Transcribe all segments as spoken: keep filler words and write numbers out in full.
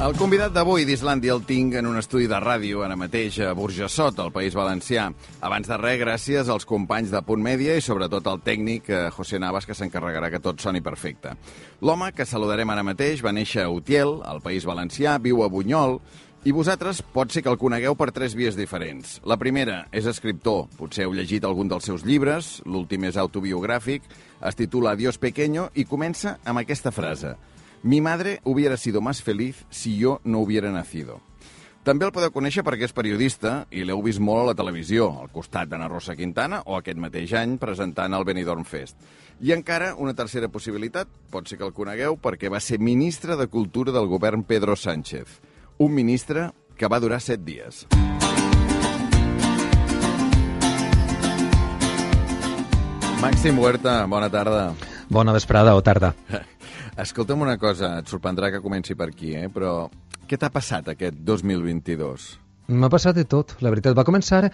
El convidat d'avui d'Islàndia el tinc en un estudi de ràdio ara mateix a Burjassot, al País Valencià. Abans de res, gràcies als companys de Punt Mèdia i sobretot al tècnic José Navas, que s'encarregarà que tot soni perfecte. L'home que saludarem ara mateix va néixer a Utiel, al País Valencià, viu a Bunyol, i vosaltres pot ser que el conegueu per tres vies diferents. La primera és escriptor, potser heu llegit algun dels seus llibres, l'últim és autobiogràfic, es titula Adiós Pequeño i comença amb aquesta frase: Mi madre hubiera sido más feliz si yo no hubiera nacido. També el podeu conèixer perquè és periodista i l'heu vist molt a la televisió, al costat d'Ana Rosa Quintana o aquest mateix any presentant el Benidorm Fest. I encara una tercera possibilitat, pot ser que el conegueu perquè va ser ministre de Cultura del govern Pedro Sánchez. Un ministre que va durar set dies. Màxim Huerta, bona tarda. Bona vesprada o tarda. Escolta'm una cosa, et sorprendrà que comenci per aquí, eh? Però què t'ha passat aquest dos mil vint-i-dos? M'ha passat de tot, la veritat. Va començar...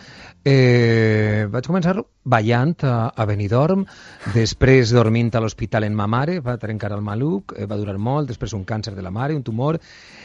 Eh, vaig començar ballant a, a Benidorm, després dormint a l'hospital en ma mare, va trencar el maluc, eh, va durar molt, després un càncer de la mare, un tumor,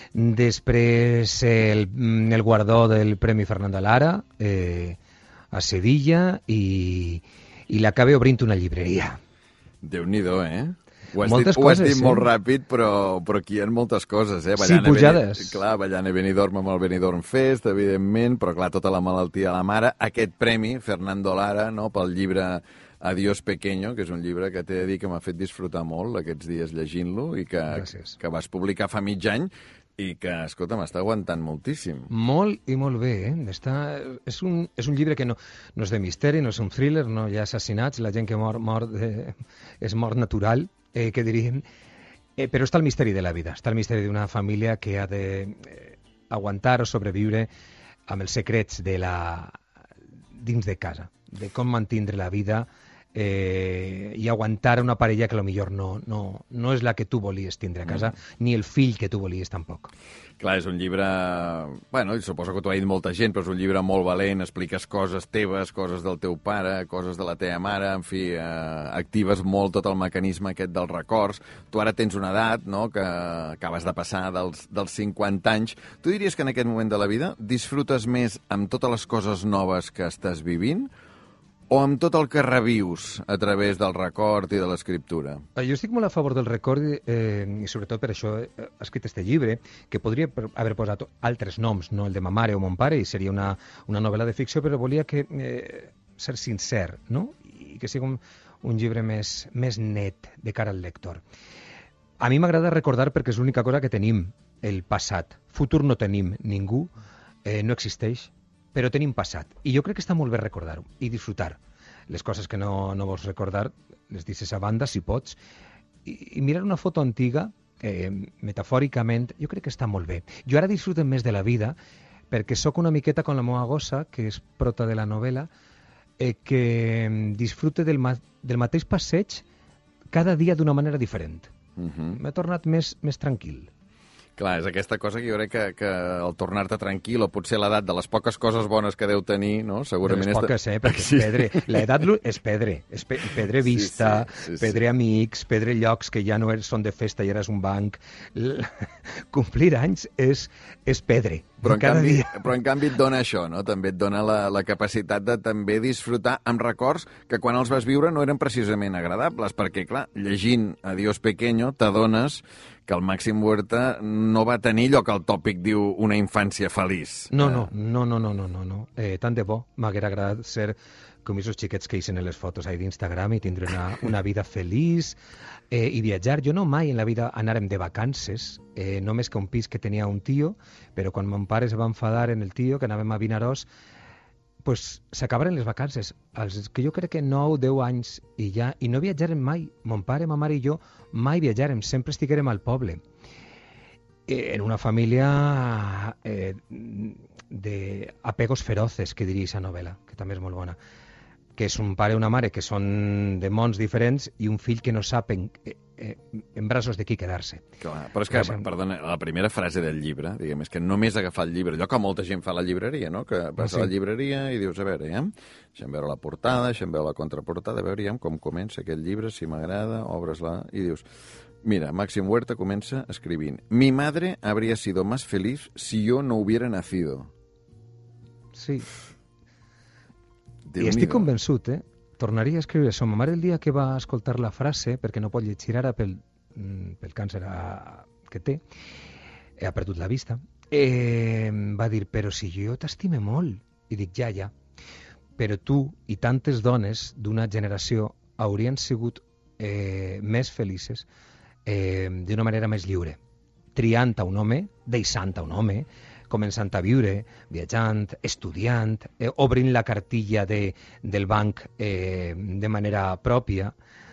després el, el guardó del Premi Fernando Lara eh, a Sevilla i, i l'acabé obrint una llibreria. Déu-n'hi-do, eh? Ho has, moltes dit, coses, ho has dit eh? molt ràpid, però, però aquí hi ha moltes coses, eh? Ballant sí, pujades. Beni... Clar, ballant a Benidorm amb el Benidorm Fest, evidentment, però clar, tota la malaltia de la mare. Aquest premi, Fernando Lara, no?, pel llibre Adiós Pequeño, que és un llibre que t'he de dir que m'ha fet disfrutar molt aquests dies llegint-lo i que, que vas publicar fa mig any i que, escolta, m'està aguantant moltíssim. Molt i molt bé, eh? Està... És, un, és un llibre que no, no és de misteri, no és un thriller, no hi ha assassinats, la gent que mor, mor de... és mort natural, eh, que diríem, eh, però està el misteri de la vida, està el misteri d'una família que ha de eh, aguantar o sobreviure amb els secrets de la... dins de casa, de com mantindre la vida eh, i aguantar una parella que potser no, no, no és la que tu volies tindre a casa, mm. ni el fill que tu volies tampoc. Clar, és un llibre... Bueno, suposo que t'ho ha dit molta gent, però és un llibre molt valent, expliques coses teves, coses del teu pare, coses de la teva mare, en fi, eh, actives molt tot el mecanisme aquest dels records. Tu ara tens una edat, no?, que acabes de passar dels, dels cinquanta anys. Tu diries que en aquest moment de la vida disfrutes més amb totes les coses noves que estàs vivint o amb tot el que revius a través del record i de l'escriptura? Jo estic molt a favor del record eh, i sobretot per això he escrit este llibre, que podria haver posat altres noms, no el de ma mare o mon pare, i seria una, una novel·la de ficció, però volia que eh, ser sincer, no?, i que sigui un, un llibre més, més net de cara al lector. A mi m'agrada recordar perquè és l'única cosa que tenim, el passat. Futur no tenim ningú, eh, no existeix, però tenim passat. I jo crec que està molt bé recordar-ho i disfrutar. Les coses que no, no vols recordar, les deixes a banda, si pots. I, i mirar una foto antiga, eh, metafòricament, jo crec que està molt bé. Jo ara disfruto més de la vida perquè sóc una miqueta com la meva gossa, que és prota de la novel·la, eh, que disfrute del, ma del mateix passeig cada dia d'una manera diferent. Uh-huh. M'he tornat més, més tranquil. Clar, és aquesta cosa que jo crec que, que el tornar-te tranquil, o potser l'edat de les poques coses bones que deu tenir, no?, segurament... De les poques, eh?, perquè és pedre. L'edat és pedre. És pe pedre vista, sí, sí, sí, pedre sí. amics, pedre llocs que ja no són de festa i ara és un banc. L Complir anys és, és pedre. Però en, canvi, però en canvi et dona això, no? També et dona la, la capacitat de també disfrutar amb records que quan els vas viure no eren precisament agradables, perquè, clar, llegint Adiós Pequeño t'adones que el Màxim Huerta no va tenir allò que el tòpic diu una infància feliç. No, no, no, no, no, no, no, no. Eh, tant de bo. M'haguera agradat ser com aquests xiquets que eixen en les fotos ahí d'Instagram i tindre una, una vida feliç eh, i viatjar. Jo no mai en la vida anàrem de vacances, eh, només que un pis que tenia un tio, però quan mon pare es va enfadar en el tio, que anàvem a Vinaròs, pues s'acabaren les vacances, els que jo crec que nou, deu anys i ja, i no viatjarem mai. Mon pare, ma mare i jo mai viatjarem, sempre estiguérem al poble. Eh, en una família eh, de apegos feroces, que diria aquesta novel·la, que també és molt bona, que és un pare i una mare que són de mons diferents i un fill que no sap en, eh, en braços de qui quedar-se. Clar, però és que, Gràcies. perdona, la primera frase del llibre, diguem, és que només agafar el llibre, allò que molta gent fa a la llibreria, no?, que vas sí. a la llibreria i dius, a veure, ja, deixem veure la portada, deixem veure la contraportada, a veure ja com comença aquest llibre, si m'agrada, obres-la, i dius, Mira, Máxim Huerta comença escrivint: Mi madre habría sido más feliz si yo no hubiera nacido. Sí. Déu I estic n'hi do. convençut, eh? Tornaria a escriure això. Ma mare el dia que va escoltar la frase, perquè no pot llegir ara pel, pel càncer a, que té, ha perdut la vista, eh, va dir, però si jo t'estime molt. I dic, ja, ja. Però tu i tantes dones d'una generació haurien sigut eh, més felices eh, d'una manera més lliure, triant a un home, deixant a un home, començant a viure, viatjant, estudiant, eh, obrint la cartilla de, del banc eh, de manera pròpia.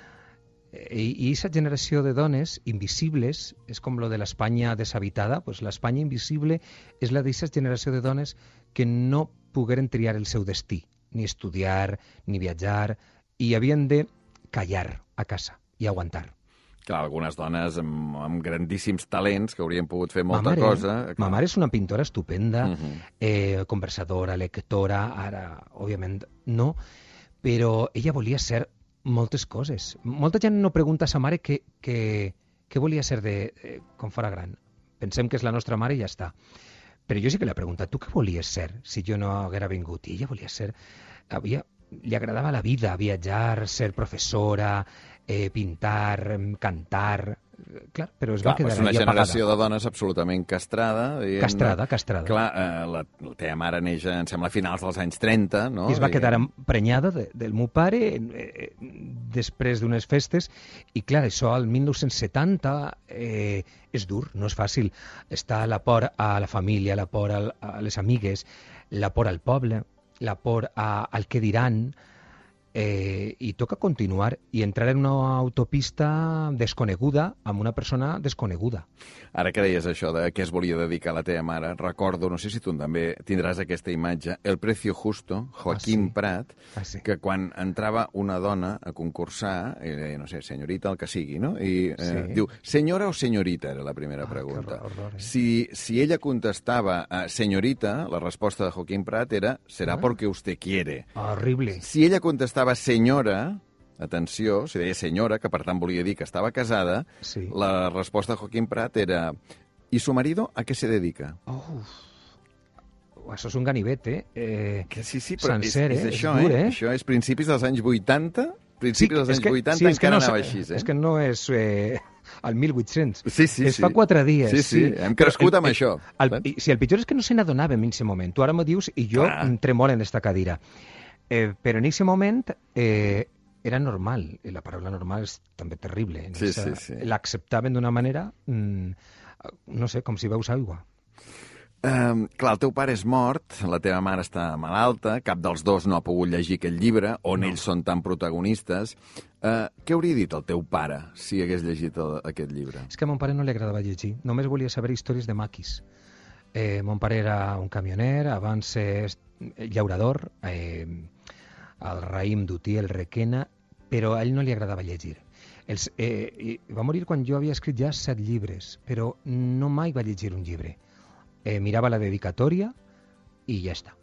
I, i aquesta generació de dones invisibles, és com lo de l'Espanya deshabitada, pues l'Espanya invisible és la d'aquesta generació de dones que no pogueren triar el seu destí, ni estudiar, ni viatjar, i havien de callar a casa i aguantar. Clar, algunes dones amb, amb grandíssims talents que haurien pogut fer molta ma mare, cosa. Clar. Ma mare és una pintora estupenda, Uh -huh. eh, conversadora, lectora, ara, òbviament, no, però ella volia ser moltes coses. Molta gent no pregunta a sa mare què, què, què volia ser de, eh, quan fora gran. Pensem que és la nostra mare i ja està. Però jo sí que l'he preguntat, tu què volies ser si jo no haguera vingut? I ella volia ser... Havia, li agradava la vida, viatjar, ser professora, eh, pintar, cantar... Clar, però es Clar, va quedar és una ahí generació apagada. de dones absolutament castrada. Dient, Castrada, castrada. Clar, eh, la, la teva mare neix, em sembla, a finals dels anys trenta, no? I es va I, quedar emprenyada de, del meu pare eh, després d'unes festes i clar, això al mil nou-cents setanta eh, és dur, no és fàcil. Està la por a la família, la por al, a les amigues, la por al poble, la por a, al que diran, eh, i toca continuar i entrar en una autopista desconeguda amb una persona desconeguda. Ara que deies això de què es volia dedicar la teva mare, recordo, no sé si tu també tindràs aquesta imatge, El precio justo, Joaquim Ah, sí? Prat, Ah, sí. que quan entrava una dona a concursar, eh, no sé, senyorita, el que sigui, no? I eh, Sí. diu, senyora o senyorita, era la primera Ah, pregunta. que horror, eh? Si, si ella contestava eh, senyorita, la resposta de Joaquim Prat era, será Ah. porque usted quiere. Horrible. Si ella contestava senyora, atenció, si deia senyora, que per tant volia dir que estava casada, Sí. la resposta de Joaquim Prat era ¿y su marido a qué se dedica? Uf. Això és un ganivet, eh? eh Que sí, sí, però sencer, és, és eh? això, és dur, eh? eh? Això és principis dels anys vuitanta, principis dels és anys que- vuitanta sí, és que encara no, anava és- així, eh? És que no és eh, al mil vuit-cents. Sí, sí, és sí. fa quatre dies. Sí, sí, hem crescut Però amb això, El, saps? i, si el pitjor és que no se n'adonàvem en aquest moment. Tu ara m'ho dius i jo Clar. em tremolo en esta cadira. Eh, però en aquest moment eh, era normal. I la paraula normal és també terrible. Sí, sí, sí. L'acceptaven d'una manera, mm, no sé, com si veus aigua. Um, clar, el teu pare és mort, la teva mare està malalta, cap dels dos no ha pogut llegir aquest llibre, on No. ells són tan protagonistes. Uh, què hauria dit el teu pare si hagués llegit el, aquest llibre? És que a mon pare no li agradava llegir, només volia saber històries de maquis. Eh, mon pare era un camioner, abans és llaurador, eh, el raïm d'Utí, el Requena, però a ell no li agradava llegir. Els, eh, i va morir quan jo havia escrit ja set llibres, però no mai va llegir un llibre. Eh, mirava la dedicatòria i ja està.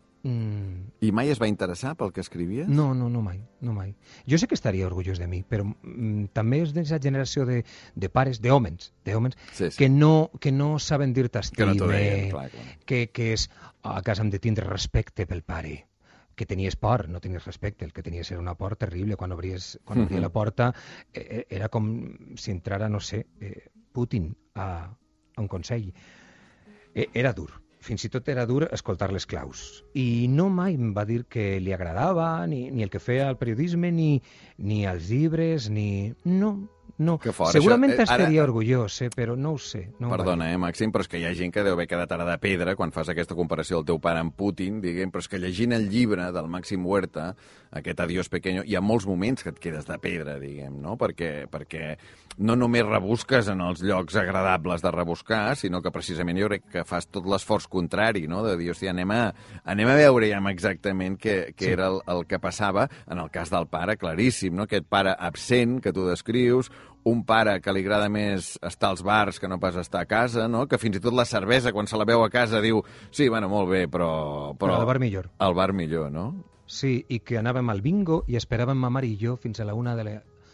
Mm, I mai es va interessar pel que escrivies? no, no, no mai, no mai. Jo sé que estaria orgullós de mi, però mm, també és d'aquesta generació de, de pares, d'hòmens, d'hòmens Sí, sí. que no, que no saben dir-te Que no t'ho deien, estime, clar, clar. que, que és a casa hem de tindre respecte pel pare, que tenies por, no tenies respecte, el que tenies era una por terrible, quan obries, quan obria Mhm. la porta eh, era com si entrara, no sé, eh, Putin a, a un consell. Eh, era dur, fins i tot era dur escoltar les claus. I no mai em va dir que li agradava, ni, ni el que feia el periodisme, ni, ni els llibres, ni... No, no. Que fort, Segurament això, eh, ara- estaria orgullós, eh, però no ho sé. No ho va Perdona, dir. eh, Màxim, però és que hi ha gent que deu haver quedat ara de pedra quan fas aquesta comparació del teu pare amb Putin, diguem, però és que llegint el llibre del Màxim Huerta, aquest Adiós Pequeño, hi ha molts moments que et quedes de pedra, diguem, no? Perquè, perquè no només rebusques en els llocs agradables de rebuscar, sinó que precisament jo crec que fas tot l'esforç contrari, no? De dir, hòstia, anem a, anem a veure ja exactament què, què Sí. era el, el que passava. En el cas del pare, claríssim, no? Aquest pare absent que tu descrius, un pare que li agrada més estar als bars que no pas estar a casa, no? Que fins i tot la cervesa, quan se la veu a casa, diu sí, bueno, molt bé, però... Però al bar millor. Al bar millor, no? Sí, i que anàvem al bingo i esperàvem ma mare i jo fins a la una de la,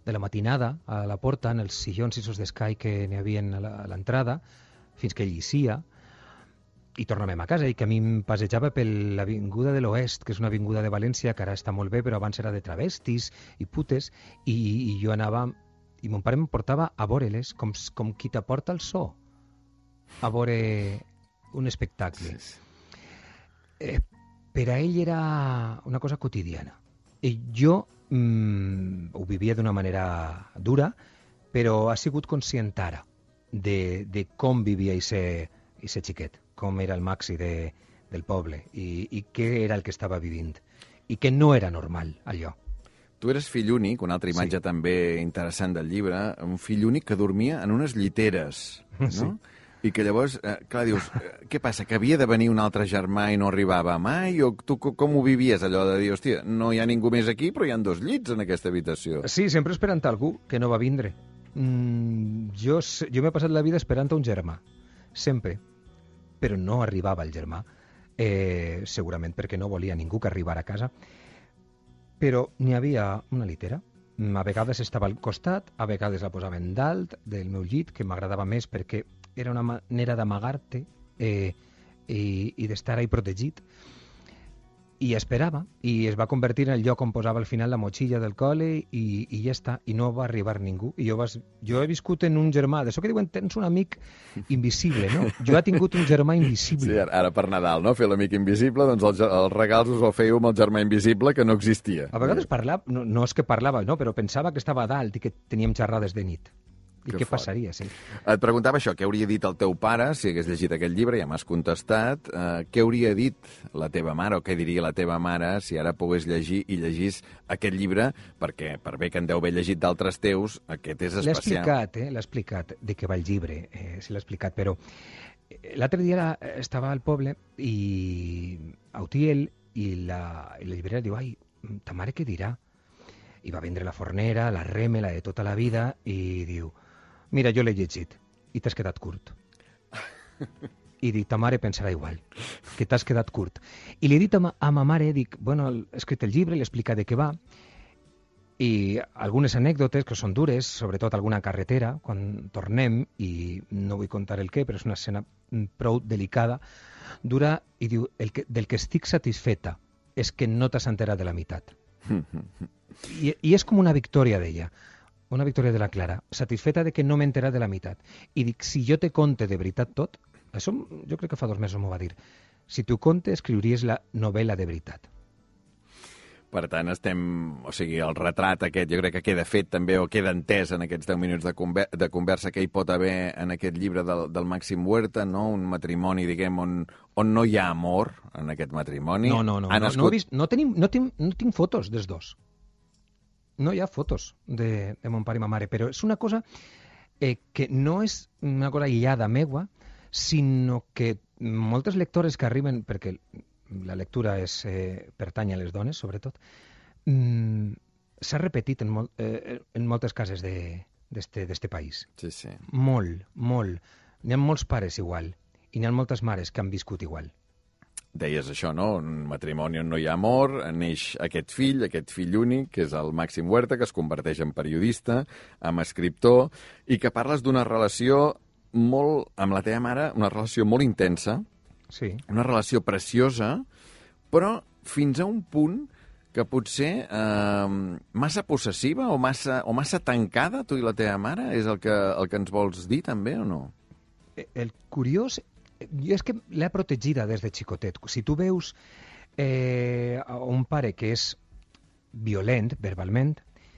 de la matinada a la porta, en els sillons i sos d'escai que n'hi havia a l'entrada, fins que ell isia, i tornàvem a casa, i que a mi em passejava per l'Avinguda de l'Oest, que és una avinguda de València que ara està molt bé, però abans era de travestis i putes, i, i jo anava, i mon pare em portava a veure-les, com, com qui t'aporta el so, a veure un espectacle. Sí, sí. Eh, per a ell era una cosa quotidiana. I jo mm, ho vivia d'una manera dura, però ha sigut conscient ara de, de com vivia aquest xiquet, com era el Maxi de, del poble i, i què era el que estava vivint i que no era normal allò. Tu eres fill únic, una altra imatge sí. també interessant del llibre, un fill únic que dormia en unes lliteres, no? Sí. I que llavors, eh, clar, dius, eh, què passa, que havia de venir un altre germà i no arribava mai? O tu com ho vivies, allò de dir, hòstia, no hi ha ningú més aquí, però hi ha dos llits en aquesta habitació? Sí, sempre esperant algú que no va vindre. Mm, jo jo m'he passat la vida esperant un germà, sempre. Però no arribava el germà, eh, segurament perquè no volia ningú que arribara a casa. Però n'hi havia una litera. A vegades estava al costat, a vegades la posaven dalt del meu llit, que m'agradava més perquè era una manera d'amagar-te eh, i, i d'estar ahí protegit. I esperava, i es va convertir en el lloc on posava al final la motxilla del col·le i, i ja està, i no va arribar ningú. I jo, vas, jo he viscut en un germà, d'això que diuen, tens un amic invisible, no? Jo he tingut un germà invisible. Sí, ara per Nadal, no? Fer l'amic invisible, doncs els, els regals us el fèieu amb el germà invisible, que no existia. A vegades parlava, no, no és que parlava, no, però pensava que estava a dalt i que teníem xerrades de nit. I que què fort. Passaria, sí. Et preguntava això, què hauria dit el teu pare si hagués llegit aquest llibre, ja m'has contestat. Uh, què hauria dit la teva mare, o què diria la teva mare si ara pogués llegir i llegís aquest llibre, perquè per bé que en deu haver llegit d'altres teus, aquest és especial. L'he explicat, eh? L'he explicat de què va el llibre, eh, sí l'he explicat, però l'altre dia estava al poble i a Utiel i la, i la llibrera diu, ai, ta mare què dirà? I va vindre la fornera, la Reme, la de tota la vida, i diu, mira, jo l'he llegit i t'has quedat curt. I dic, ta mare pensarà igual, que t'has quedat curt. I li he dit a ma, a ma mare, dic, bueno, he escrit el llibre, l'he explicat de què va, i algunes anècdotes que són dures, sobretot alguna carretera, quan tornem, i no vull contar el què, però és una escena prou delicada, dura, i diu, el que, del que estic satisfeta és que no t'has enterat de la meitat. I, i és com una victòria d'ella. Una victòria de la Clara, satisfeta de que no m'he enterat de la meitat. I dic, si jo te conte de veritat tot, això jo crec que fa dos mesos m'ho va dir, si t'ho conte escriuries la novel·la de veritat. Per tant, estem, o sigui, el retrat aquest, jo crec que queda fet també, o queda entès en aquests deu minuts de, conver de conversa que hi pot haver en aquest llibre del, del Màxim Huerta, no? Un matrimoni, diguem, on, on no hi ha amor en aquest matrimoni. No, no, no, no, nascut... no, vist, no, tenim, no, tinc, no tinc fotos dels dos. No hi ha fotos de, de mon pare i ma mare, però és una cosa eh, que no és una cosa aïllada meua, sinó que moltes lectores que arriben, perquè la lectura és, eh, pertany a les dones, sobretot, mm, s'ha repetit en, mol, eh, en moltes cases d'este país. Sí, sí. Molt, molt. N'hi ha molts pares igual, i n'hi ha moltes mares que han viscut igual. Deies això, no? Un matrimoni on no hi ha amor, neix aquest fill, aquest fill únic, que és el Màxim Huerta, que es converteix en periodista, en escriptor, i que parles d'una relació molt, amb la teva mare, una relació molt intensa, sí. Una relació preciosa, però fins a un punt que potser eh, massa possessiva o massa, o massa tancada, tu i la teva mare, és el que, el que ens vols dir també o no? El curiós... Jo és que l'he protegida des de xicotet. Si tu veus eh, un pare que és violent verbalment,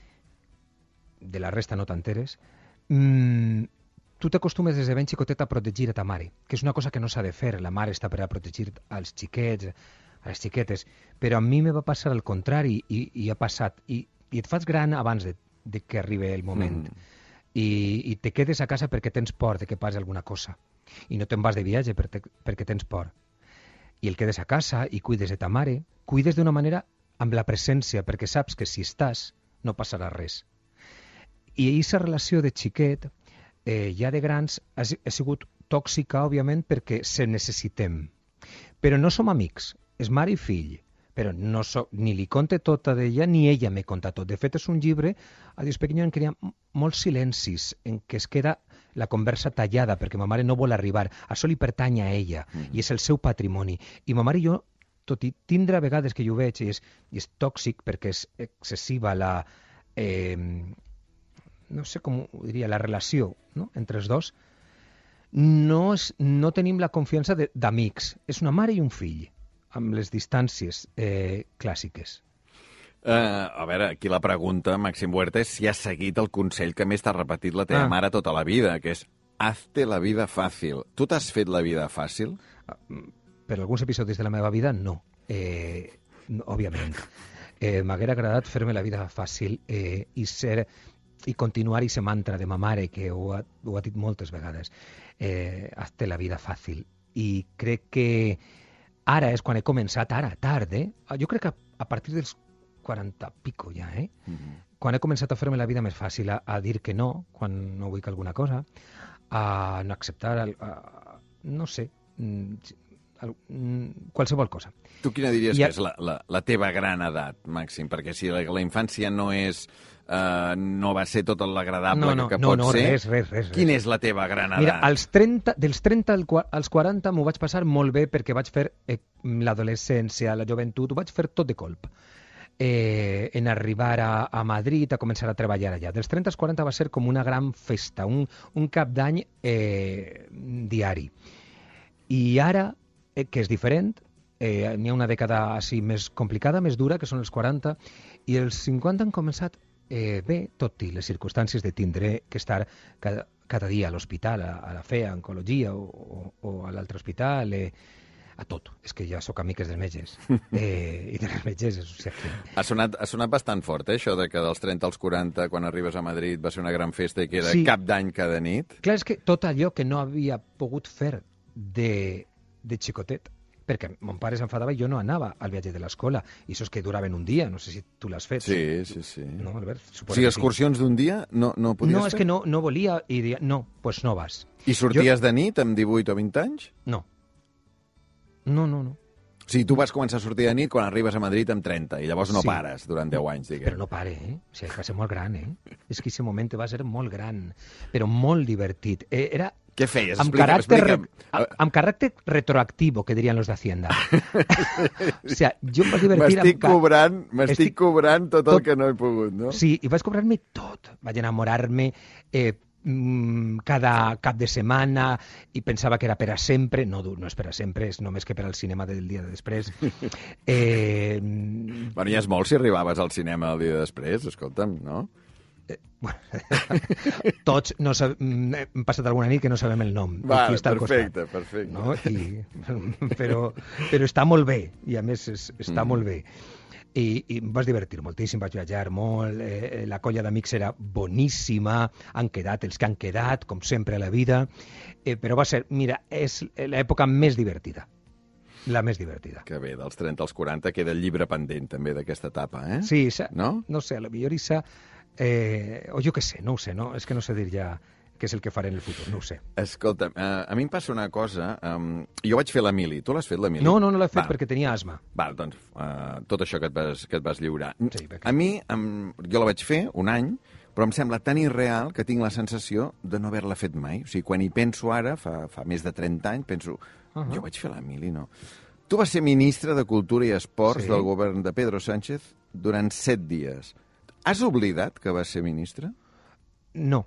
de la resta no t'enteres, mmm, tu t'acostumes des de ben xicotet a protegir a ta mare, que és una cosa que no s'ha de fer. La mare està per a protegir als xiquets, a les xiquetes, però a mi me va passar al contrari i, i ha passat. I, i et fas gran abans de, de que arribi el moment. Mm. I, I te quedes a casa perquè tens por de que passi alguna cosa. I no te'n vas de viatge per te, perquè tens por. I el quedes a casa i cuides de ta mare, cuides d'una manera amb la presència, perquè saps que si estàs no passarà res. I aquesta relació de xiquet, eh, ja de grans, ha, ha sigut tòxica, òbviament, perquè se necessitem. Però no som amics, és mare i fill, però no so, ni li conte tota d'ella ni ella me conta tot. De fet, és un llibre, a Dios pequeño, en què hi ha molts silencis, en què es queda la conversa tallada, perquè ma mare no vol arribar. Això li pertany a ella, mm. i és el seu patrimoni. I ma mare i jo, tot i tindre a vegades que jo ho veig, i és, i és tòxic perquè és excessiva la... Eh, no sé com ho diria, la relació, no?, entre els dos, no, és, no tenim la confiança d'amics. És una mare i un fill, amb les distàncies eh, clàssiques. Uh, a veure, aquí la pregunta, Màxim Huerta, és si has seguit el consell que més t'ha repetit la teva ah. mare tota la vida, que és hazte la vida fàcil. Tu t'has fet la vida fàcil? Per alguns episodis de la meva vida, no. Eh, no òbviament. Eh, M'haguera agradat fer-me la vida fàcil eh, i ser i continuar aquest mantra de ma mare, que ho ha, ho ha dit moltes vegades. Eh, hazte la vida fàcil. I crec que ara és quan he començat, ara, tard, eh? Jo crec que a, a partir dels quaranta pico ja, eh? Mm-hmm. Quan he començat a fer-me la vida més fàcil, a, a dir que no, quan no vull que alguna cosa, a no acceptar, a, a, no sé, a, qualsevol cosa. Tu quina diries I que a... és la, la, la teva gran edat, Màxim? Perquè si la, la infància no és... Uh, no va ser tot l'agradable no, no, que, que no, pot no, ser. Res, res, res, Quina res. és la teva gran edat? Mira, als trenta, dels trenta als quaranta m'ho vaig passar molt bé perquè vaig fer eh, l'adolescència, la joventut, ho vaig fer tot de colp. Eh, en arribar a, a Madrid, a començar a treballar allà. Dels trenta als quaranta va ser com una gran festa, un, un cap d'any eh, diari. I ara, eh, que és diferent, eh, n'hi ha una dècada així més complicada, més dura, que són els quaranta, i els cinquanta han començat Eh, bé, tot i les circumstàncies de tindre que estar cada, cada dia a l'hospital, a, a la F E A, a Oncologia o, o, o a l'altre hospital, eh, a tot. És que ja sóc amics dels metges. Eh, I de les metges, o sigui, ha, sonat, ha sonat bastant fort, eh, això de que dels trenta als quaranta, quan arribes a Madrid, va ser una gran festa i que era sí. cap d'any cada nit. Clar, és que tot allò que no havia pogut fer de, de xicotet, perquè mon pare s'enfadava i jo no anava al viatge de l'escola, i això és que duraven un dia, no sé si tu l'has fet. Sí, sí, sí. No, Albert? O sigui, excursions sí. d'un dia no, no podies no, fer? No, és que no, no volia, i dia, no, doncs pues no vas. I sorties jo... de nit amb divuit o vint anys? No. No, no, no. O sigui, tu vas començar a sortir de nit quan arribes a Madrid amb trenta, i llavors no sí. pares durant deu anys, diguem. Però no pare, eh? O sigui, va ser molt gran, eh? És que aquest moment va ser molt gran, però molt divertit. Eh, era... Què feies? Amb, Explica, caràcter, explica. amb, amb caràcter retroactivo, que dirien los de Hacienda. O sigui, jo em vaig divertir... M'estic amb... cobrant, m'estic Estic... cobrant tot, tot el que no he pogut, no? Sí, i vaig cobrar-me tot. Vaig enamorar-me eh, cada cap de setmana i pensava que era per a sempre. No, no és per a sempre, és només que per al cinema del dia de després. Eh... Bueno, ja és molt si arribaves al cinema el dia de després, escolta'm, no? Eh, bueno, tots no sab... hem passat alguna nit que no sabem el nom. Va, està perfecte, costat, perfecte. No? I, però, però està molt bé, i a més és, està mm. molt bé. I, i em vas divertir moltíssim, vaig viatjar molt, eh, la colla d'amics era boníssima, han quedat els que han quedat, com sempre a la vida, eh, però va ser, mira, és l'època més divertida. La més divertida. Que bé, dels trenta als quaranta queda el llibre pendent també d'aquesta etapa, eh? Sí, sa, no? no sé, a la millor Issa... Eh, o jo què sé, no ho sé, no? És que no sé dir ja què és el que faré en el futur, no ho sé. Escolta, uh, a mi em passa una cosa, um, jo vaig fer la mili, tu l'has fet la mili? No, no, no l'he fet Va. perquè tenia asma. Val, doncs, uh, tot això que et vas, que et vas lliurar. Sí, a mi, um, jo la vaig fer un any, però em sembla tan irreal que tinc la sensació de no haver-la fet mai. O sigui, quan hi penso ara, fa, fa més de trenta anys, penso, uh -huh. jo vaig fer la mili, no? Tu vas ser ministre de Cultura i Esports sí. del govern de Pedro Sánchez durant set dies. Has oblidat que vas ser ministre? No.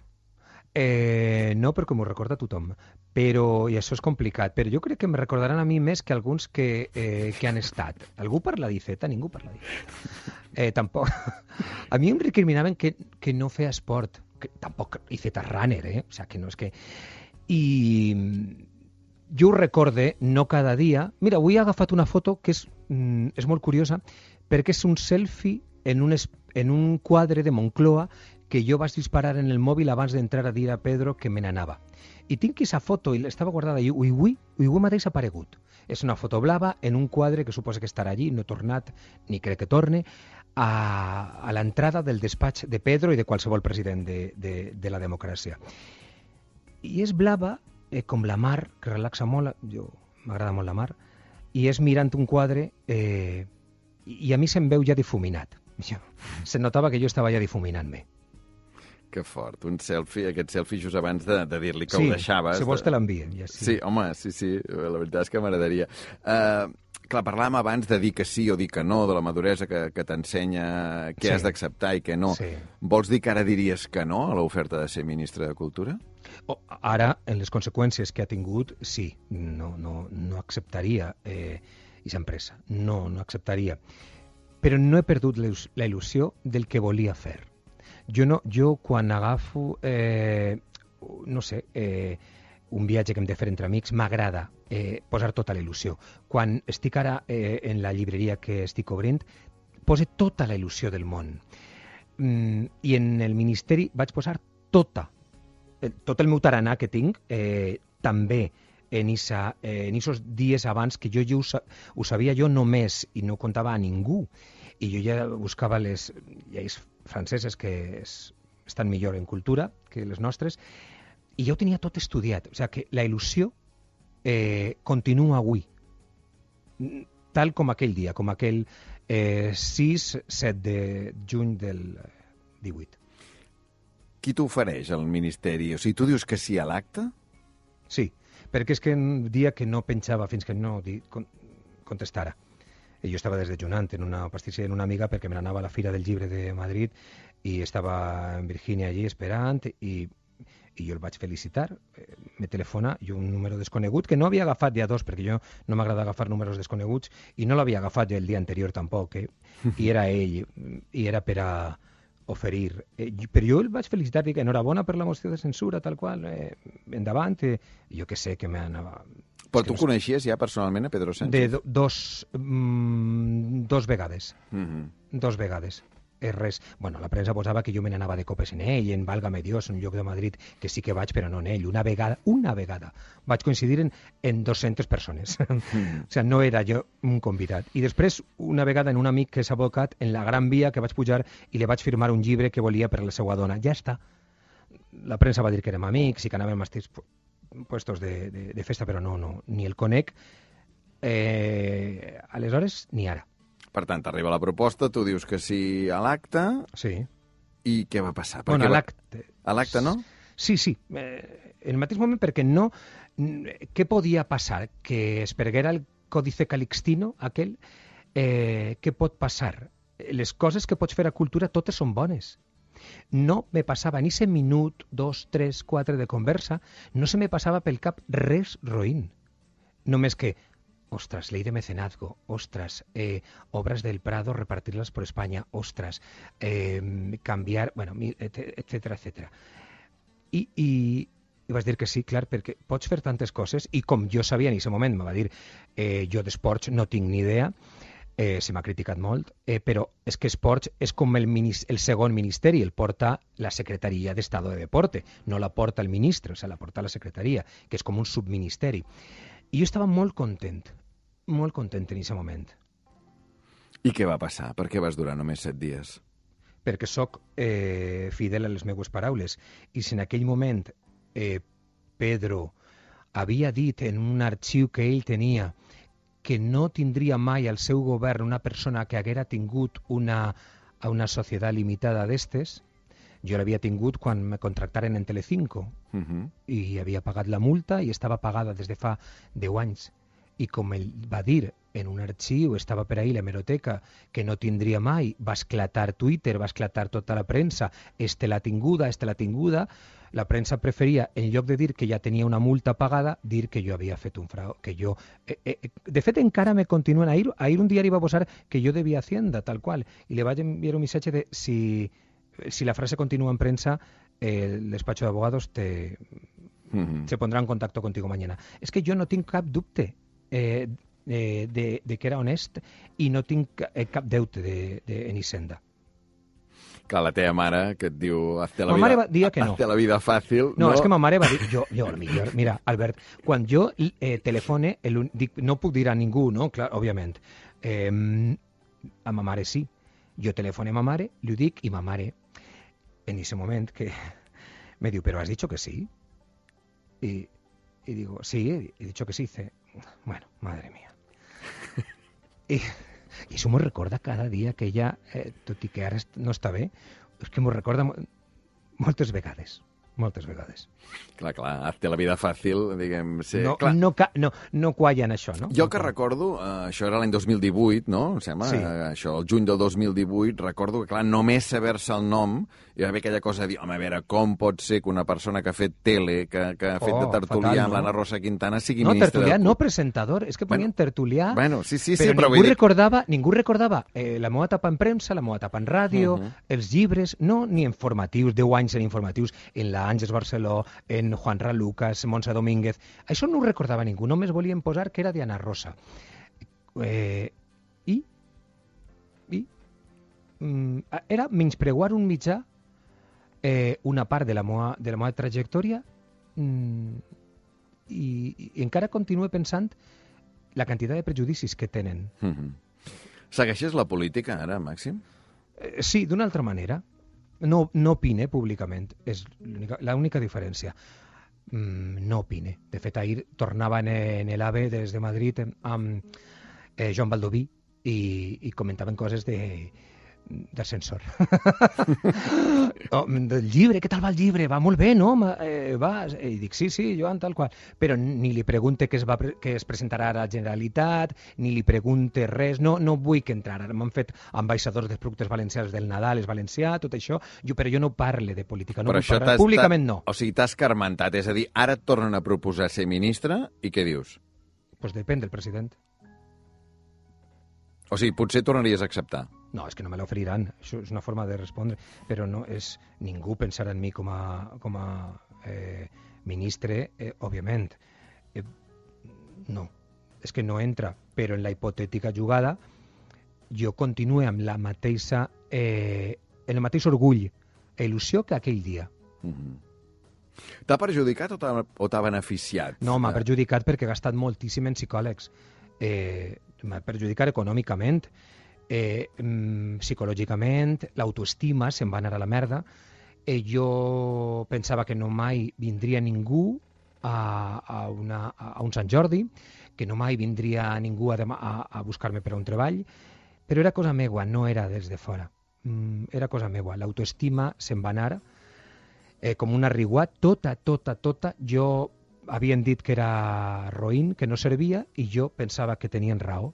Eh, no, perquè m'ho recorda tothom. Però, i això és complicat, però jo crec que em recordaran a mi més que alguns que, eh, que han estat. Algú parla d'Iceta? Ningú parla d'Iceta. Eh, tampoc. A mi em recriminaven que, que no feia esport. Que, tampoc Iceta runner, eh? O sigui, que no és que... I jo ho recorde, no cada dia... Mira, avui he agafat una foto que és, mm, és molt curiosa, perquè és un selfie en un, en un quadre de Moncloa que jo vaig disparar en el mòbil abans d'entrar a dir a Pedro que me n'anava. I tinc aquesta foto, i estava guardada allà, i avui, i avui mateix ha aparegut. És una foto blava en un quadre que suposa que estarà allí, no he tornat, ni crec que torne, a, a l'entrada del despatx de Pedro i de qualsevol president de, de, de la democràcia. I és blava, eh, com la mar, que relaxa molt, jo m'agrada molt la mar, i és mirant un quadre... Eh, i a mi se'm veu ja difuminat. Jo, se notava que jo estava ja difuminant-me. Que fort, un selfie, aquest selfie just abans de, de dir-li que sí, ho deixaves. Si vols de... te l'envio. Ja, sí. sí, home, sí, sí, la veritat és que m'agradaria. Uh, clar, parlàvem abans de dir que sí o dir que no, de la maduresa que, que t'ensenya què sí. has d'acceptar i què no. Sí. Vols dir que ara diries que no a l'oferta de ser ministre de Cultura? Oh, ara, en les conseqüències que ha tingut, sí, no, no, no acceptaria eh, aquesta empresa, no, no acceptaria. Però no he perdut la il·lusió del que volia fer. Jo, no, jo quan agafo, eh, no sé, eh, un viatge que hem de fer entre amics, m'agrada eh, posar tota la il·lusió. Quan estic ara eh, en la llibreria que estic obrint, pose tota la il·lusió del món. Mm, I en el ministeri vaig posar tota, eh, tot el meu taranà que tinc, eh, també en esos eh, dies abans que jo, jo ho, ho sabia jo només i no contava a ningú. I jo ja buscava les lleis franceses que es, estan millor en cultura que les nostres, i ja ho tenia tot estudiat. O sigui que la il·lusió eh, continua avui, tal com aquell dia, com aquell eh, sis set de juny del divuit. Qui t'ofereix al Ministeri? O sigui, tu dius que sí a l'acte? Sí, perquè és que un dia que no penjava fins que no di, con, contestara. Jo estava desdejunant en una pastisseria en una amiga perquè me n'anava a la Fira del Llibre de Madrid i estava en Virgínia allí esperant i, i jo el vaig felicitar. Me telefona i un número desconegut que no havia agafat ja dos, perquè jo no m'agrada agafar números desconeguts i no l'havia agafat jo el dia anterior tampoc, eh? I era ell, i era per a oferir. Eh, però jo el vaig felicitar, dic enhorabona per la moció de censura, tal qual, eh, endavant, eh, jo que sé que m'anava... Però tu no coneixies ja personalment a Pedro Sánchez? De do, dos, mm, dos vegades. Mm-hmm. Dos vegades. És res. Bueno, la premsa posava que jo me n'anava de copes en ell, en Válgame Dios, un lloc de Madrid, que sí que vaig, però no en ell. Una vegada, una vegada, vaig coincidir en, en dues-centes persones. Mm. O sigui, no era jo un convidat. I després, una vegada, en un amic que és advocat, en la Gran Via, que vaig pujar i li vaig firmar un llibre que volia per a la seva dona. Ja està. La premsa va dir que érem amics i que anàvem a puestos de, de, de festa, però no, no, ni el conec eh, aleshores ni ara. Per tant, arriba la proposta, tu dius que sí a l'acte. Sí. I què va passar? Bueno, a l'acte. A l'acte, no? Sí, sí. Eh, en el mateix moment, perquè no... Què podia passar? Que es perguera el Códice Calixtino, aquell? Eh, què pot passar? Les coses que pots fer a cultura totes són bones. No me passava ni ese minut, dos, tres, quatre de conversa, no se me passava pel cap res roïn. Només que, ostras, ley de mecenazgo, ostras, eh, obras del Prado, repartirlas por España, ostras, eh, cambiar, bueno, etcétera, etcétera. I, i, i vas dir que sí, clar, perquè pots fer tantes coses, i com jo sabia en aquest moment, me va dir, eh, jo d'esports no tinc ni idea, Eh, se m'ha criticat molt, eh, però és que esports és com el, el segon ministeri, el porta la Secretaria d'Estado de Deporte, no la porta el ministre, o sigui, la porta la Secretaria, que és com un subministeri. I jo estava molt content, molt content en aquest moment. I què va passar? Per què vas durar només set dies? Perquè sóc eh, fidel a les meves paraules, i si en aquell moment eh, Pedro havia dit en un arxiu que ell tenia que no tindria mai al seu govern una persona que haguera tingut una, una societat limitada d'estes. Jo l'havia tingut quan me contractaren en Telecinco uh-huh. i havia pagat la multa i estava pagada des de fa deu anys. I com ell va dir en un arxiu, estava per ahí l'hemeroteca, que no tindria mai, va esclatar Twitter, va esclatar tota la premsa, este l'ha tinguda, este l'ha tinguda. La premsa preferia, en lloc de dir que ja tenia una multa pagada, dir que jo havia fet un frau, que jo... Eh, eh, de fet, encara me continuen. Ahir, ahir un diari va posar que jo devia Hacienda, tal qual, i li vaig enviar un missatge de si, si la frase continua en prensa, eh, el despacho de abogados te, mm-hmm. se pondrá en contacto contigo mañana. És que jo no tinc cap dubte eh, de, de, de que era honest i no tinc eh, cap deute de, de, en Hisenda. Clar, la teva mare, que et diu hazte la, ma mare vida, va dir que no. hazte la vida fàcil... No, no, és que ma mare va dir... Jo, jo millor, mira, Albert, quan jo eh, telefone, el, dic, no puc dir a ningú, no? Clar, òbviament. Eh, a ma mare sí. Jo telefone a ma mare, li ho dic, i ma mare, en aquest moment, que me diu, però has dicho que sí? I, y digo, sí, he dicho que sí. Dice, bueno, madre mía. Y, I això m'ho recorda cada dia que ella, eh, tot i que ara no està bé, és que m'ho recorda moltes vegades. Moltes vegades. Clar, clar, hazte la vida fàcil, diguem... Sí, no, clar. no, no, no qualla en això, no? Jo que recordo, eh, això era l'any dos mil divuit, no? Em sembla, Sí. eh, això, el juny del dos mil divuit, recordo que, clar, només saber-se el nom, hi va haver aquella cosa de dir, home, a veure, com pot ser que una persona que ha fet tele, que, que ha fet Oh, de tertulià fatal, amb no? l'Anna Rosa Quintana, sigui No, ministra... tertulià, del... no presentador, és que ponien Bueno, tertulià, Bueno, sí, sí, sí, però, però ningú vull dir... recordava, ningú recordava eh, la meva etapa en premsa, la meva etapa en ràdio, Mhm. els llibres, no ni informatius, deu anys en informatius, en l'Àngels Barceló, en Juan Ra Lucas, Montse Domínguez. Això no ho recordava ningú, només volien posar que era Diana Rosa. Eh, I? I? Mm, era menyspreuar un mitjà, eh, una part de la meva, de la meva trajectòria, mm, i, i encara continuo pensant la quantitat de prejudicis que tenen. Mhm. Segueixes la política ara, Màxim? Eh, sí, d'una altra manera. No, no opine públicament, és l'única- l'única diferència. Mm, no opine. De fet, ahir tornava en, en el AVE des de Madrid amb eh, Joan Baldoví i, i comentaven coses de d'ascensor. Oh, del llibre, què tal va el llibre? Va molt bé, no? Ma- Eh, va, i dic, sí, sí, Joan, tal qual. Però ni li pregunte què es, va, pre- què es presentarà a la Generalitat, ni li pregunte res, no, no vull que entrar. Ara m'han fet ambaixadors dels productes valencians del Nadal, és valencià, tot això, jo, però jo no parle de política, no Però vull això parlar. t'has- Públicament no. O sigui, t'has carmentat, és a dir, ara et tornen a proposar ser ministre i què dius? Pues depèn del president. O sigui, potser tornaries a acceptar. No, és que no me l'oferiran, això és una forma de respondre, però no és ningú pensarà en mi com a, com a eh, ministre, eh, òbviament. Eh, no, és que no entra, però en la hipotètica jugada jo continuo amb la mateixa, eh, el mateix orgull i il·lusió que aquell dia. Mhm. T'ha perjudicat o t'ha o t'ha beneficiat? No, m'ha Eh, perjudicat perquè he gastat moltíssim en psicòlegs. Eh, m'ha perjudicat econòmicament, eh, mm, psicològicament, l'autoestima se'n va anar a la merda. Eh, jo pensava que no mai vindria ningú a, a, una, a un Sant Jordi, que no mai vindria ningú a, dema- a, a buscar-me per a un treball, però era cosa meua, no era des de fora. Mm, era cosa meua. L'autoestima se'n va anar eh, com una riguà, tota, tota, tota. Jo havien dit que era roïn, que no servia, i jo pensava que tenien raó.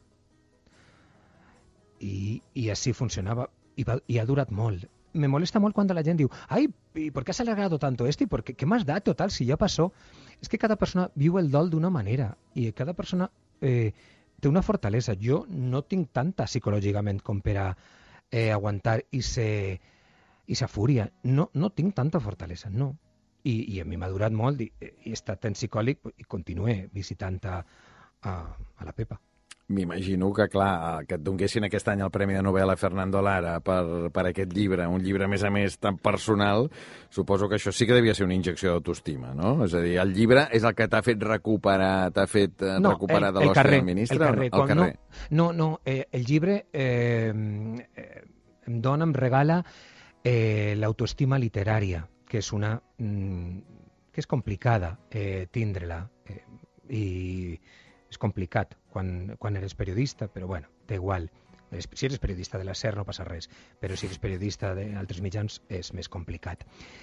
I, i així funcionava. I, va, I ha durat molt. Me molesta molt quan la gent diu «Ai, ¿y por qué has alargado tanto esto? ¿Y por qué, qué más da? Total, si ya pasó». És que cada persona viu el dol d'una manera i cada persona eh, té una fortalesa. Jo no tinc tanta psicològicament com per a eh, aguantar i ser i sa fúria. No, no tinc tanta fortalesa, no. I, i a mi m'ha durat molt i, i he estat en psicòleg i continué visitant a, a, a la Pepa. M'imagino que, clar, que et donguessin aquest any el Premi de Novel·la Fernando Lara per, per aquest llibre, un llibre, a més a més, tan personal, suposo que això sí que devia ser una injecció d'autoestima, no? És a dir, el llibre és el que t'ha fet recuperar, t'ha fet eh, No, recuperar el, de el l'hòstia carrer, del ministre? el carrer. o no? El Quan- carrer. No, no, no eh, el llibre eh, eh, em dona, em regala eh, l'autoestima literària, que és una mm, que és complicada eh, tindre-la eh, i és complicat quan, quan eres periodista, però bueno, té igual. Si eres periodista de la SER no passa res, però si eres periodista d'altres mitjans és més complicat.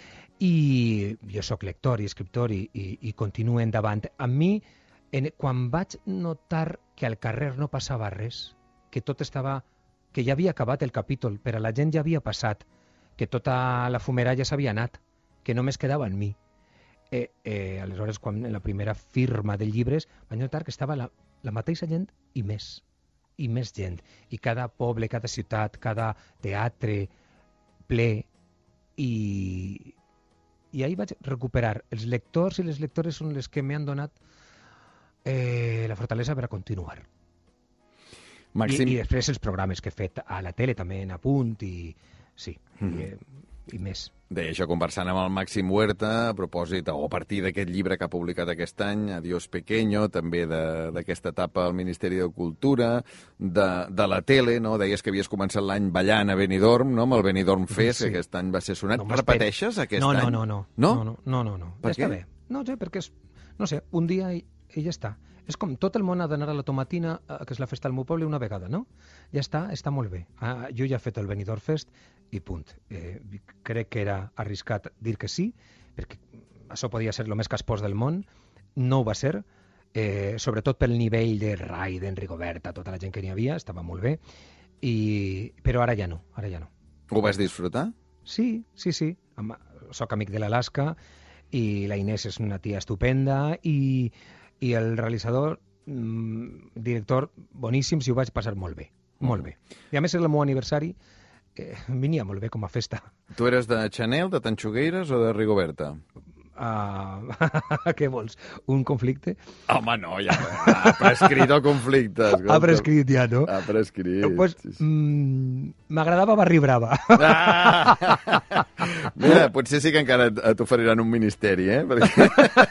I jo sóc lector i escriptor i, i, i continuo endavant. A mi, en, quan vaig notar que al carrer no passava res, que tot estava, que ja havia acabat el capítol, per a la gent ja havia passat, que tota la fumera ja s'havia anat, que només quedava en mi. Eh, eh, aleshores, quan en la primera firma de llibres vaig notar que estava la, la mateixa gent i més, i més gent. I cada poble, cada ciutat, cada teatre ple. I, i ahir vaig recuperar. Els lectors i les lectores són les que m'han donat eh, la fortalesa per a continuar. Màxim... I, I després els programes que he fet a la tele també en Apunt i sí, mm. i, eh, i més. Deia això, conversant amb el Màxim Huerta a propòsit, o a partir d'aquest llibre que ha publicat aquest any, Adiós Pequeño, també d'aquesta etapa al Ministeri de Cultura, de, de la tele, no? Deies que havies començat l'any ballant a Benidorm, no? Amb el Benidorm Fest, sí. Que aquest any va ser sonat. No, repeteixes aquest no, any? No, no, no. No? No, no, no, no. Per ja què? Està bé. No sé, perquè és, no sé, un dia i, i ja està. És com tot el món ha d'anar a la Tomatina, que és la festa del meu poble, una vegada, no? Ja està, està molt bé. Ah, jo ja he fet el Benidorm Fest i punt. Eh, crec que era arriscat dir que sí, perquè això podia ser el més caspós del món. No ho va ser, eh, sobretot pel nivell de Raiden, Rigoberta, tota la gent que n'hi havia, estava molt bé, i... però ara ja no, ara ja no. Ho vas disfrutar? Sí, sí, sí. Soc amic de l'Alaska i la Inés és una tia estupenda i, i el realitzador, mmm, director, boníssim, si ho vaig passar molt bé, molt bé. I a més és el meu aniversari, que venia molt bé com a festa. Tu eres de Chanel, de Tanxugueires o de Rigoberta? Uh, què vols? Un conflicte? Home, no, ja ha prescrit el conflicte. Escolta. Ha prescrit ja, no? Ha prescrit. Pues, sí, sí. M'agradava Barri Brava. Ah! Mira, potser sí que encara t'oferiran un ministeri, eh? Perquè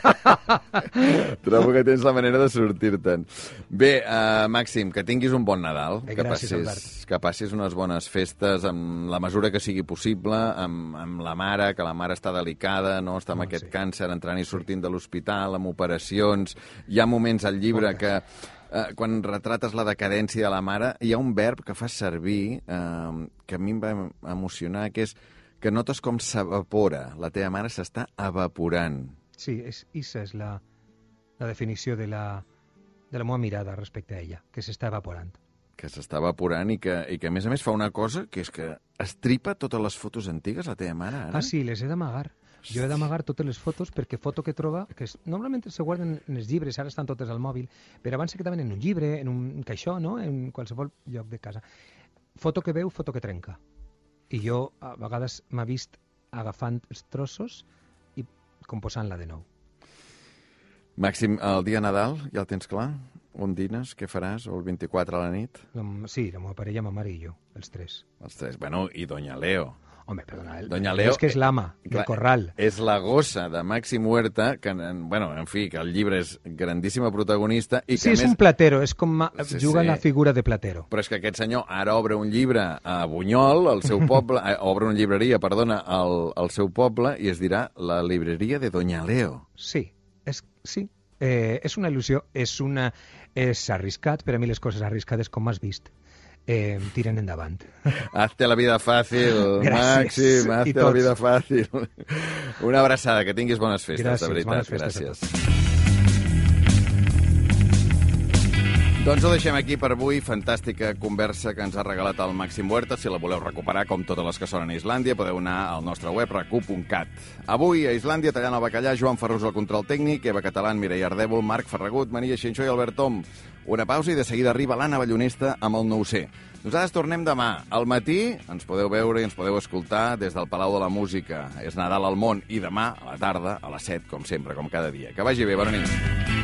trobo que tens la manera de sortir-te'n. Bé, uh, Màxim, que tinguis un bon Nadal, Bé, que, gràcies, passis, que passis unes bones festes amb la mesura que sigui possible, amb, amb la mare, que la mare està delicada, no està amb oh, aquest sí. càncer, entrant i sortint de l'hospital, amb operacions. Hi ha moments al llibre que, eh, quan retrates la decadència de la mare, hi ha un verb que fas servir, eh, que a mi em va emocionar, que és que notes com s'evapora. La teva mare s'està evaporant. Sí, és, isa és la, la definició de la, de la meva mirada respecte a ella, que s'està evaporant. Que s'està evaporant i que, i que, a més a més, fa una cosa, que és que estripa totes les fotos antigues, la teva mare, ara. Ah, sí, les he d'amagar. Jo he d'amagar totes les fotos perquè foto que troba, que es, normalment se guarden en els llibres, ara estan totes al mòbil, però abans se quedaven en un llibre, en un caixó, no?, en qualsevol lloc de casa. Foto que veu, foto que trenca. I jo a vegades m'ha vist agafant els trossos i composant-la de nou. Màxim, el dia Nadal, ja el tens clar? On dines? Què faràs? O el vint-i-quatre a la nit? La, sí, la meva parella, ma mare i jo, els tres. Els tres. Bueno, i Doña Leo. Home, perdona, el, Doña Leo, és que és l'ama del corral. És la gossa de Màxim Huerta, que, bueno, en fi, que el llibre és grandíssima protagonista. I que, sí, és més... un platero, és com sí, juga sí. la figura de platero. Però és que aquest senyor ara obre un llibre a Bunyol, al seu poble, obre una llibreria, perdona, al, al seu poble, i es dirà la libreria de Doña Leo. Sí, és, sí. Eh, és una il·lusió, és, una, és arriscat, per a mi les coses arriscades, com has vist, eh, tiren endavant. Hazte la vida fàcil, Gràcies. Màxim, hazte la vida fàcil. Una abraçada, que tinguis bones festes, Gràcies, de veritat. bones festes. Gràcies. Doncs ho deixem aquí per avui. Fantàstica conversa que ens ha regalat el Màxim Huerta. Si la voleu recuperar, com totes les que sonen a Islàndia, podeu anar al nostre web, racu punt cat. Avui, a Islàndia, tallant el bacallà, Joan Ferrús al control tècnic, Eva Catalán, Mireia Ardèvol, Marc Ferragut, Maria Xinxó i Albert Tom. Una pausa i de seguida arriba l'Anna Ballonesta amb el nou ce. Nosaltres tornem demà. Al matí ens podeu veure i ens podeu escoltar des del Palau de la Música. És Nadal al món. I demà, a la tarda, a les set, com sempre, com cada dia. Que vagi bé, bona nit.